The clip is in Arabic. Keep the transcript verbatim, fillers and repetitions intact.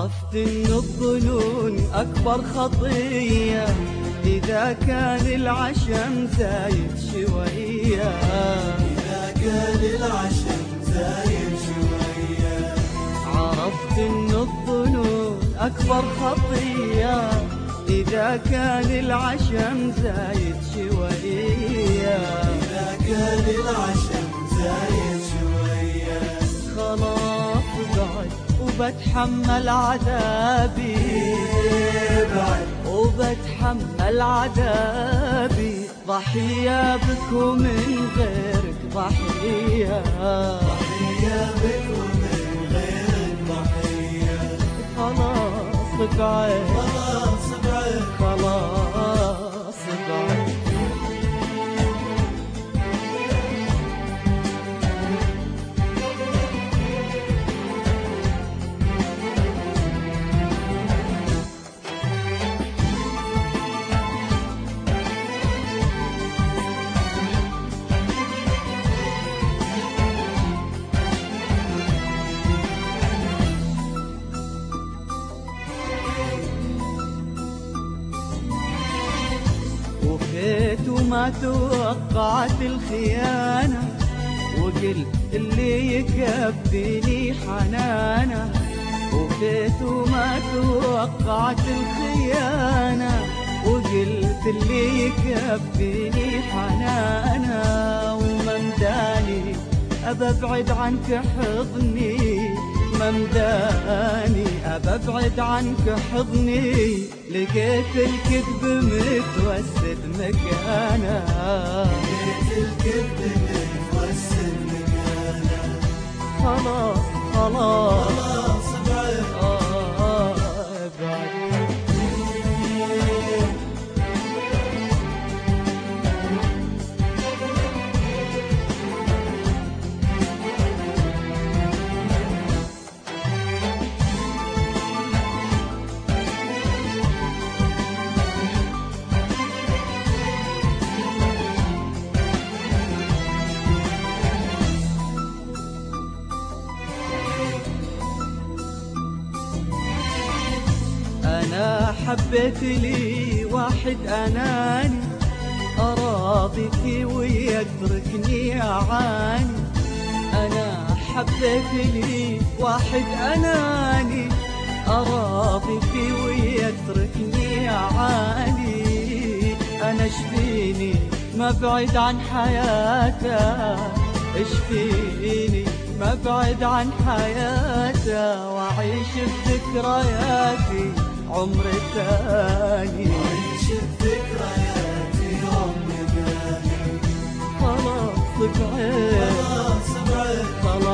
عرفت إن الظنون أكبر خطية إذا كان العشم زايد شوية. إذا كان العشم زايد شوية. عرفت إن الظنون أكبر خطية إذا كان العشم زايد شوية. إذا كان العشم زايد شوية. خلاص بعد وبتحمل عذابي، بعد وبتحمل عذابي، ضحية بك ومن غيرك ضحية. ضحية بك ومن غيرك ضحية. خلاص بعد خلاص بعد خلاص بعد. وفيت وما توقعت الخيانة، وقلت اللي يكفيني حنانة. وفيت وما توقعت الخيانة، وقلت اللي يكفيني حنانة. وممداني أبى أبعد عنك حضني، ممداني أبى أبعد عنك حضني، لقيت الكذب متوسد مكانه. لقيت الكذب متوسد مكانه. خلاص خلاص خلاص بعد آه بعد. أنا حبيت لي واحد أناني، أراضي فيه ويتركني أعاني. أنا حبيت لي واحد أناني، أراضي فيه ويتركني أعاني. أنا اشفيني ما بعد عن حياته، اشفيني ما بعد عن حياته، وأعيش بذكرياتي عمر ثاني. وعيش بذكرياتي عمر ثاني. خلاص بعد خلاص بعد خلاص